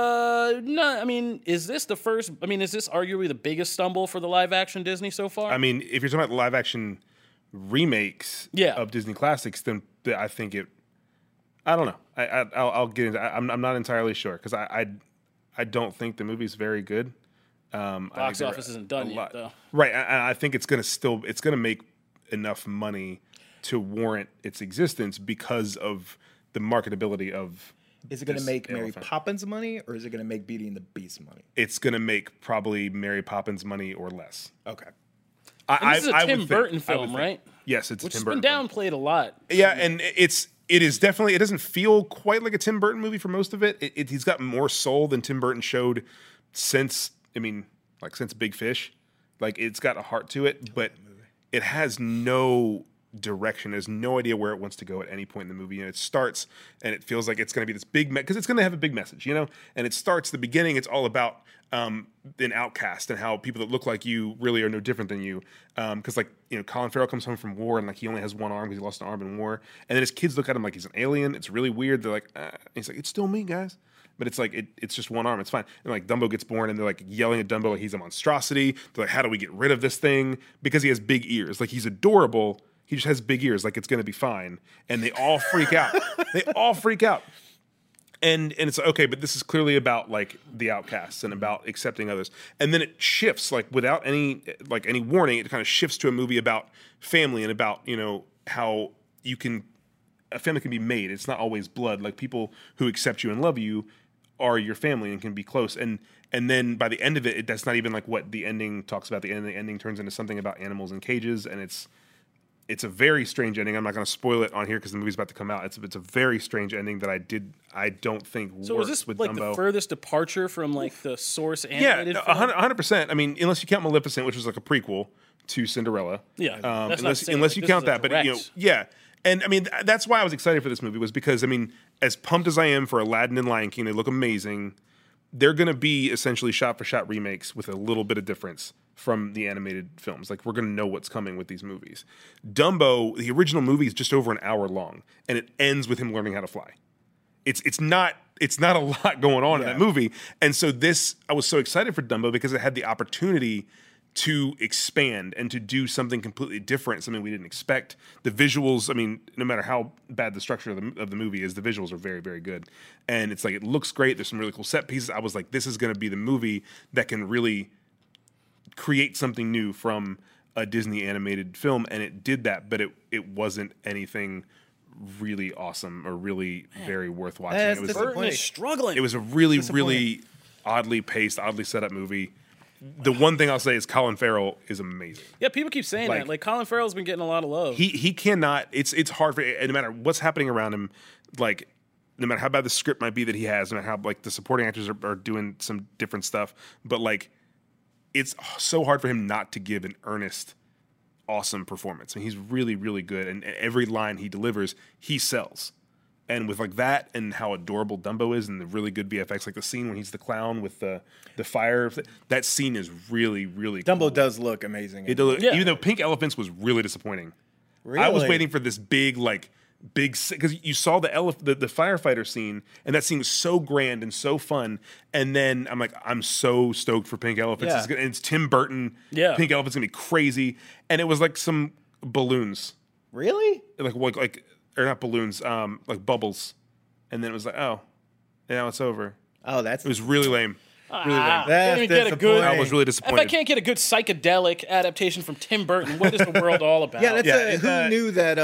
[SPEAKER 1] is this arguably the biggest stumble for the live-action Disney so far?
[SPEAKER 3] I mean, if you're talking about the live-action remakes of Disney classics, then I think I don't know. I'll get into I'm not entirely sure, because I don't think the movie's very good.
[SPEAKER 1] Box office isn't done yet, though.
[SPEAKER 3] Right, and I think it's going to make enough money to warrant its existence because of the marketability of.
[SPEAKER 2] Is it going to make Mary Poppins money, or is it going to make Beauty and the Beast money?
[SPEAKER 3] It's going to make probably Mary Poppins money or less.
[SPEAKER 2] Okay.
[SPEAKER 1] This is a Tim Burton film, right?
[SPEAKER 3] Yes, it's a Tim Burton.
[SPEAKER 1] Which has been downplayed a lot.
[SPEAKER 3] Yeah, and it is definitely. It doesn't feel quite like a Tim Burton movie for most of it. He's got more soul than Tim Burton showed since Big Fish. Like, it's got a heart to it, but it has no direction. There's no idea where it wants to go at any point in the movie, and it starts and it feels like it's going to be this big because it's going to have a big message, and it starts the beginning. It's all about an outcast and how people that look like you really are no different than you, because Colin Farrell comes home from war and like he only has one arm because he lost an arm in war, and then his kids look at him like he's an alien. It's really weird. They're like he's like, it's still me, guys. But it's like it's just one arm. It's fine. And like Dumbo gets born, and they're like yelling at Dumbo like he's a monstrosity. They're like, how do we get rid of this thing? Because he has big ears. Like, he's adorable. He just has big ears. Like, it's going to be fine. And they all freak out. And it's okay, but this is clearly about like the outcasts and about accepting others. And then it shifts like without any warning. It kind of shifts to a movie about family and about how a family can be made. It's not always blood. Like people who accept you and love you are your family and can be close. And then by the end of it, that's not even like what the ending talks about. The ending turns into something about animals in cages, and it's a very strange ending. I'm not going to spoil it on here because the movie's about to come out. It's a very strange ending that I don't think works.
[SPEAKER 1] So was this
[SPEAKER 3] with
[SPEAKER 1] like
[SPEAKER 3] Dumbo.
[SPEAKER 1] the furthest departure from like the source animated film?
[SPEAKER 3] 100%. I mean, unless you count Maleficent, which was like a prequel to Cinderella.
[SPEAKER 1] Yeah,
[SPEAKER 3] unless you count that, but yeah. And I mean, that's why I was excited for this movie, was because I mean, as pumped as I am for Aladdin and Lion King, they look amazing. They're going to be essentially shot-for-shot remakes with a little bit of difference from the animated films. Like, we're going to know what's coming with these movies. Dumbo, the original movie is just over an hour long, and it ends with him learning how to fly. It's not a lot going on in that movie. And so I was so excited for Dumbo because it had the opportunity to expand and to do something completely different, something we didn't expect. The visuals, I mean, no matter how bad the structure of the movie is, the visuals are very, very good. And it's like, it looks great. There's some really cool set pieces. I was like, this is going to be the movie that can really create something new from a Disney animated film. And it did that, but it wasn't anything really awesome or really very worth watching.
[SPEAKER 2] That's
[SPEAKER 3] it was
[SPEAKER 1] Burton is struggling.
[SPEAKER 3] It was a really, really oddly paced, oddly set up movie. The one thing I'll say is Colin Farrell is amazing.
[SPEAKER 1] Yeah, people keep saying that. Like Colin Farrell's been getting a lot of love.
[SPEAKER 3] He cannot. It's hard for, no matter what's happening around him. Like, no matter how bad the script might be that he has, no matter how like the supporting actors are doing some different stuff, but like, it's so hard for him not to give an earnest, awesome performance. And he's really, really good. And every line he delivers, he sells. And with like that and how adorable Dumbo is and the really good VFX, like the scene when he's the clown with the fire, that scene is really, really cool.
[SPEAKER 2] Dumbo does look amazing.
[SPEAKER 3] Even though Pink Elephants was really disappointing.
[SPEAKER 2] Really?
[SPEAKER 3] I was waiting for this big, because you saw the firefighter scene, and that scene was so grand and so fun. And then I'm like, I'm so stoked for Pink Elephants.
[SPEAKER 2] Yeah.
[SPEAKER 3] It's Tim Burton.
[SPEAKER 1] Yeah.
[SPEAKER 3] Pink Elephants gonna be crazy. And it was like some balloons.
[SPEAKER 2] Really?
[SPEAKER 3] Like or not balloons, like bubbles. And then it was like, oh, now it's over.
[SPEAKER 2] Oh,
[SPEAKER 3] It was really lame. Really lame.
[SPEAKER 2] That's disappointing.
[SPEAKER 3] I was really
[SPEAKER 1] If
[SPEAKER 3] disappointed.
[SPEAKER 1] I can't get a good psychedelic adaptation from Tim Burton, what is the world all about?
[SPEAKER 2] Yeah, who knew that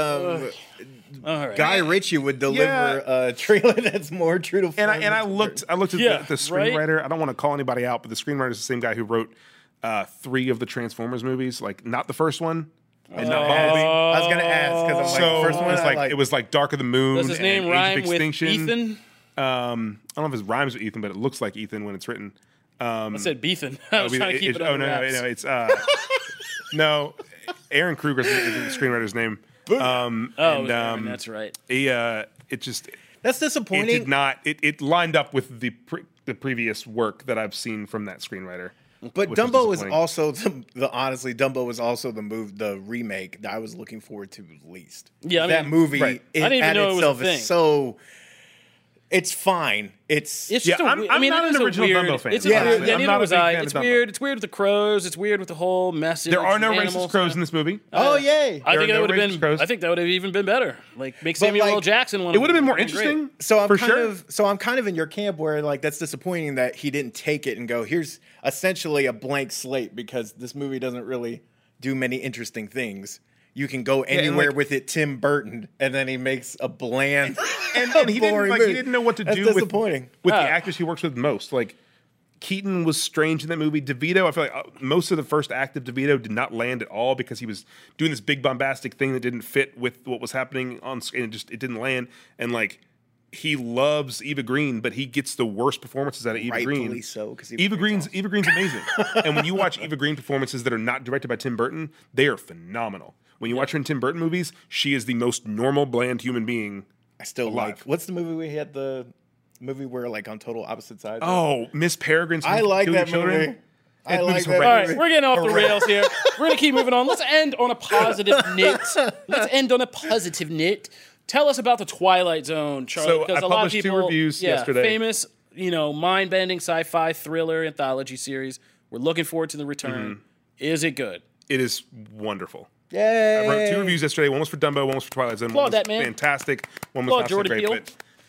[SPEAKER 1] all right.
[SPEAKER 2] Guy Ritchie would deliver a trailer that's more true to form?
[SPEAKER 3] And I looked at the screenwriter. Right? I don't want to call anybody out, but the screenwriter is the same guy who wrote 3 of the Transformers movies, like not the first one. And not Bumblebee.
[SPEAKER 2] I was gonna ask because the first one
[SPEAKER 3] it was like Dark of the Moon.
[SPEAKER 1] Does his name
[SPEAKER 3] and
[SPEAKER 1] rhyme
[SPEAKER 3] Age of
[SPEAKER 1] with
[SPEAKER 3] Extinction.
[SPEAKER 1] Ethan?
[SPEAKER 3] I don't know if it rhymes with Ethan, but it looks like Ethan when it's written.
[SPEAKER 1] I said Beethan. I was trying to keep it under wraps.
[SPEAKER 3] No, it's no. Aaron Kruger's the screenwriter's name.
[SPEAKER 1] That's right.
[SPEAKER 2] That's disappointing.
[SPEAKER 3] It did not. It lined up with the previous work that I've seen from that screenwriter.
[SPEAKER 2] But Dumbo was also honestly, Dumbo was also the remake that I was looking forward to least.
[SPEAKER 1] Yeah,
[SPEAKER 2] that movie.
[SPEAKER 3] Right.
[SPEAKER 2] I didn't even know it was a thing. Is so. It's fine. It's
[SPEAKER 1] just
[SPEAKER 3] I'm not an original Dumbo fan.
[SPEAKER 1] It's neither was I. It's weird. It's weird with the crows. It's weird with the whole message.
[SPEAKER 3] There are no racist crows in this movie.
[SPEAKER 2] Oh yay!
[SPEAKER 1] I think that would have been.
[SPEAKER 3] Crows.
[SPEAKER 1] I think that would have even been better. Like make Samuel L. Jackson one.
[SPEAKER 3] It would have been more interesting.
[SPEAKER 2] So I'm kind of in your camp where like that's disappointing that he didn't take it and go, here's essentially a blank slate because this movie doesn't really do many interesting things. You can go anywhere with it, Tim Burton, and then he makes a bland
[SPEAKER 3] and he didn't know what to do with the actors he works with most. Like Keaton was strange in that movie. DeVito, I feel like most of the first act of DeVito did not land at all because he was doing this big bombastic thing that didn't fit with what was happening on screen. It didn't land. And like he loves Eva Green, but he gets the worst performances out of Eva Green.
[SPEAKER 2] Rightfully so, because
[SPEAKER 3] Eva Green's amazing. And when you watch Eva Green performances that are not directed by Tim Burton, they are phenomenal. When you watch her in Tim Burton movies, she is the most normal, bland human being.
[SPEAKER 2] I still
[SPEAKER 3] alive.
[SPEAKER 2] What's the movie we had? The movie where like on total opposite sides.
[SPEAKER 3] Oh, Miss Peregrine's.
[SPEAKER 2] I like that movie.
[SPEAKER 1] All right, we're getting off the rails here. We're gonna keep moving on. Let's end on a positive note. Tell us about the Twilight Zone, Charlie.
[SPEAKER 3] So I published 2 reviews yesterday.
[SPEAKER 1] Famous, mind-bending sci-fi thriller anthology series. We're looking forward to the return. Is it good?
[SPEAKER 3] It is wonderful.
[SPEAKER 2] Yay!
[SPEAKER 3] I wrote 2 reviews yesterday. One was for Dumbo, one was for Twilight Zone.
[SPEAKER 1] Applaud
[SPEAKER 3] one was
[SPEAKER 1] that, man.
[SPEAKER 3] Fantastic. One was not so great.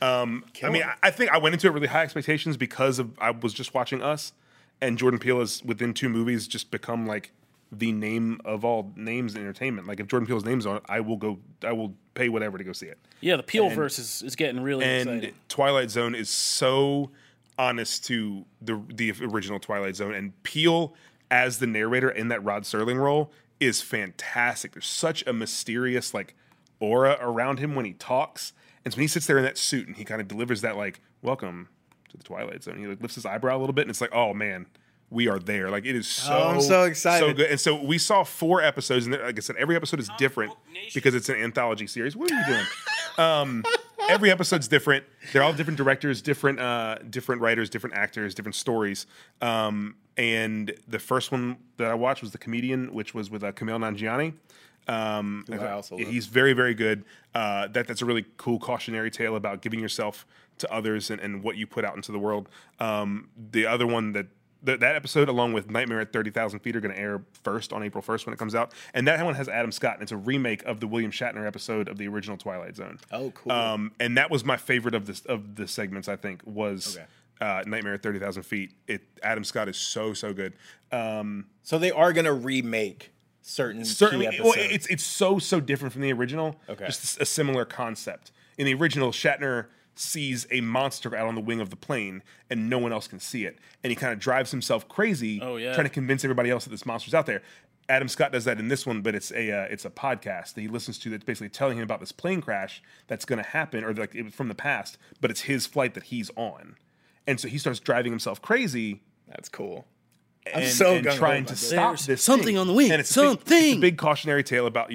[SPEAKER 3] I think I went into it really high expectations because I was just watching Us, and Jordan Peele has within 2 movies just become like the name of all names in entertainment. Like if Jordan Peele's name's on it, I will pay whatever to go see it.
[SPEAKER 1] Yeah, the Peeleverse is getting really exciting.
[SPEAKER 3] And Twilight Zone is so honest to the original Twilight Zone, and Peele as the narrator in that Rod Serling role is fantastic. There's such a mysterious like aura around him when he talks, and so when he sits there in that suit and he kind of delivers that like "Welcome to the Twilight Zone," he like lifts his eyebrow a little bit, and it's like, oh man, we are there. Like it is so.
[SPEAKER 2] I'm so excited.
[SPEAKER 3] So good. And so we saw 4 episodes, and like I said, every episode is different because it's an anthology series. What are you doing? Every episode's different. They're all different directors, different writers, different actors, different stories. And the first one that I watched was The Comedian, which was with Kumail Nanjiani.
[SPEAKER 2] I also love.
[SPEAKER 3] He's very, very good. That's a really cool cautionary tale about giving yourself to others and what you put out into the world. The other one that episode, along with Nightmare at 30,000 Feet, are going to air first on April 1st when it comes out. And that one has Adam Scott, and it's a remake of the William Shatner episode of the original Twilight Zone.
[SPEAKER 2] Oh, cool.
[SPEAKER 3] And that was my favorite of the segments, I think, was Nightmare at 30,000 Feet. Adam Scott is so good.
[SPEAKER 2] So they are going to remake certain key episodes.
[SPEAKER 3] Well, it's so different from the original.
[SPEAKER 2] Okay.
[SPEAKER 3] Just a similar concept. In the original, Shatner sees a monster out on the wing of the plane, and no one else can see it. And he kind of drives himself crazy, trying to convince everybody else that this monster's out there. Adam Scott does that in this one, but it's a podcast that he listens to that's basically telling him about this plane crash that's going to happen, or like it was from the past, but it's his flight that he's on. And so he starts driving himself crazy.
[SPEAKER 2] That's cool.
[SPEAKER 3] And trying to stop this
[SPEAKER 1] something
[SPEAKER 3] thing.
[SPEAKER 1] on the wing.
[SPEAKER 3] And it's a big cautionary tale about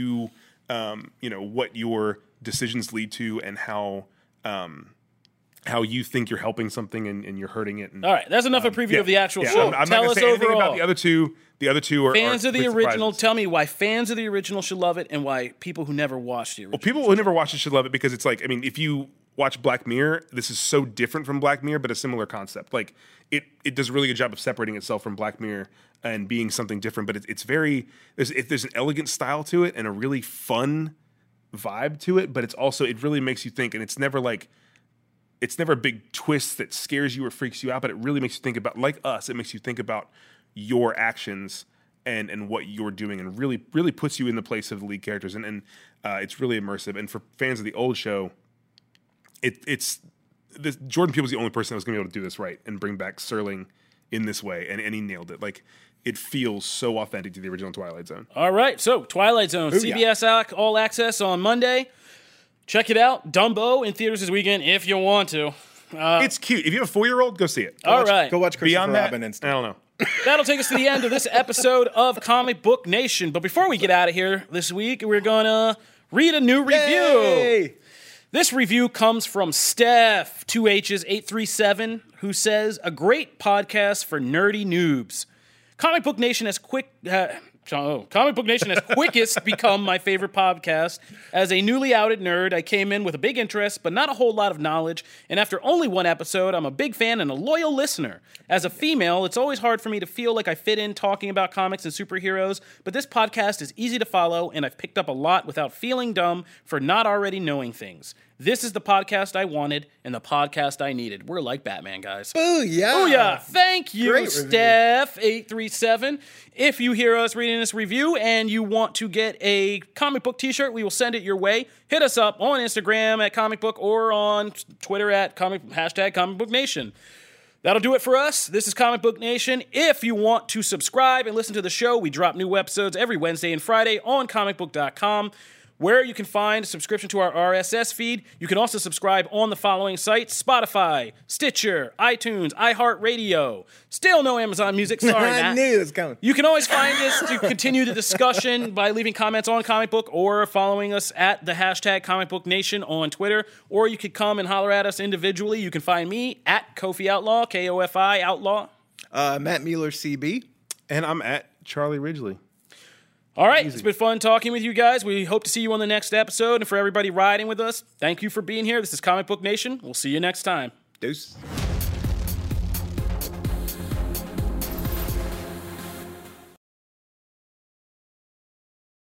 [SPEAKER 3] what your decisions lead to and how you think you're helping something and you're hurting it. And,
[SPEAKER 1] all right, that's enough of a preview of the actual show.
[SPEAKER 3] I'm not going to say anything about the other two. The other two are
[SPEAKER 1] fans of the original.
[SPEAKER 3] Surprises.
[SPEAKER 1] Tell me why fans of the original should love it, and why people who never watched the original.
[SPEAKER 3] Well, people who never watched it should love it because it's like, I mean, if you watch Black Mirror, this is so different from Black Mirror, but a similar concept. Like it does a really good job of separating itself from Black Mirror and being something different. But it's very there's an elegant style to it and a really fun vibe to it. But it really makes you think, and it's never a big twist that scares you or freaks you out. But it really makes you think about, like Us, it makes you think about your actions and what you're doing, and really puts you in the place of the lead characters. And it's really immersive. And for fans of the old show, Jordan Peele was the only person that was going to be able to do this right and bring back Serling in this way, and he nailed it. Like, it feels so authentic to the original Twilight Zone.
[SPEAKER 1] All right, so Twilight Zone, CBS All Access on Monday. Check it out. Dumbo in theaters this weekend if you want to.
[SPEAKER 3] It's cute. If you have a 4-year-old, go see it.
[SPEAKER 1] All right.
[SPEAKER 2] Go watch Christopher
[SPEAKER 3] Beyond
[SPEAKER 2] Robin
[SPEAKER 3] that,
[SPEAKER 2] instead.
[SPEAKER 3] I don't know.
[SPEAKER 1] That'll take us to the end of this episode of Comic Book Nation. But before we get out of here this week, we're going to read a new review.
[SPEAKER 2] Yay!
[SPEAKER 1] This review comes from Steph, 2H's837, who says, a great podcast for nerdy noobs. Comic Book Nation has quickest become my favorite podcast. As a newly outed nerd, I came in with a big interest, but not a whole lot of knowledge. And after only one episode, I'm a big fan and a loyal listener. As a female, it's always hard for me to feel like I fit in talking about comics and superheroes, but this podcast is easy to follow, and I've picked up a lot without feeling dumb for not already knowing things. This is the podcast I wanted and the podcast I needed. We're like Batman, guys.
[SPEAKER 2] Booyah!
[SPEAKER 1] Booyah! Thank you,
[SPEAKER 2] Great review.
[SPEAKER 1] Steph837. If you hear us reading this review and you want to get a comic book t-shirt, we will send it your way. Hit us up on Instagram at Comic Book or on Twitter at hashtag Comic Book Nation. That'll do it for us. This is Comic Book Nation. If you want to subscribe and listen to the show, we drop new episodes every Wednesday and Friday on comicbook.com, where you can find a subscription to our RSS feed. You can also subscribe on the following sites: Spotify, Stitcher, iTunes, iHeartRadio. Still no Amazon Music. Sorry, Matt.
[SPEAKER 2] I knew it was coming.
[SPEAKER 1] You can always find us to continue the discussion by leaving comments on Comic Book or following us at the hashtag Comic Book Nation on Twitter. Or you could come and holler at us individually. You can find me at Kofi Outlaw, Kofi Outlaw.
[SPEAKER 2] Matt Mueller, CB.
[SPEAKER 3] And I'm at Charlie Ridgely.
[SPEAKER 1] All right, it's been fun talking with you guys. We hope to see you on the next episode. And for everybody riding with us, thank you for being here. This is Comic Book Nation. We'll see you next time.
[SPEAKER 2] Deuce.